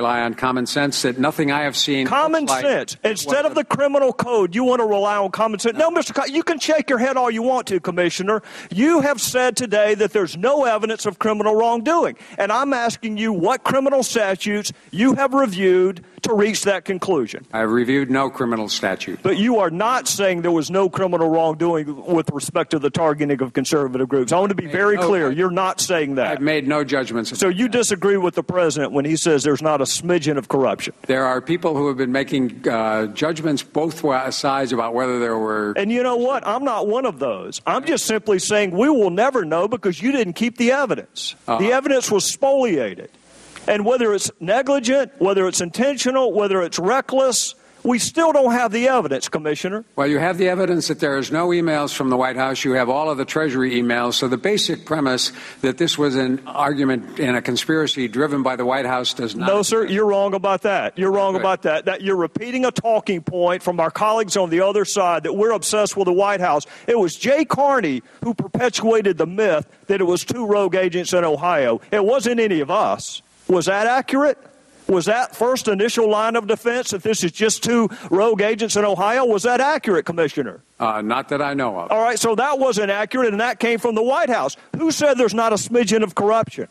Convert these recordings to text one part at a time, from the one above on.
rely on common sense that nothing I have seen. Common sense. Instead of the criminal code, you want to rely on common sense. No, Mr. You can shake your head all you want to, Commissioner. You have said today that there's no evidence of criminal wrongdoing. And I'm asking you what criminal statutes you have reviewed to reach that conclusion. I've reviewed no criminal statute. But you are not saying there was no criminal wrongdoing with respect to the targeting of conservative groups. I want to be very clear. You're not saying that. I've made no judgments. So you disagree with the president when he says there's not a smidgen of corruption? There are people who have been making judgments both sides about whether there were... And you know what? I'm not one of those. I'm just simply saying we will never know because you didn't keep the evidence. The evidence was spoliated. And whether it's negligent, whether it's intentional, whether it's reckless, we still don't have the evidence, Commissioner. Well, you have the evidence that there is no emails from the White House. You have all of the Treasury emails. So the basic premise that this was an argument and a conspiracy driven by the White House does not... No, sir, you're wrong about that. You're wrong about that. That you're repeating a talking point from our colleagues on the other side that we're obsessed with the White House. It was Jay Carney who perpetuated the myth that it was 2 rogue agents in Ohio. It wasn't any of us. Was that accurate? Was that first initial line of defense that this is just 2 rogue agents in Ohio? Was that accurate, Commissioner? Not that I know of. All right, so that wasn't accurate, and that came from the White House. Who said there's not a smidgen of corruption?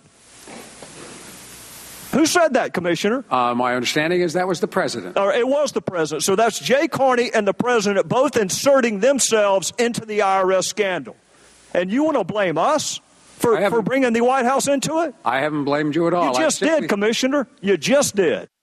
Who said that, Commissioner? My understanding is that was the president. It was the president. So that's Jay Carney and the president both inserting themselves into the IRS scandal. And you want to blame us for bringing the White House into it? I haven't blamed you at all. You just did, Commissioner. You just did.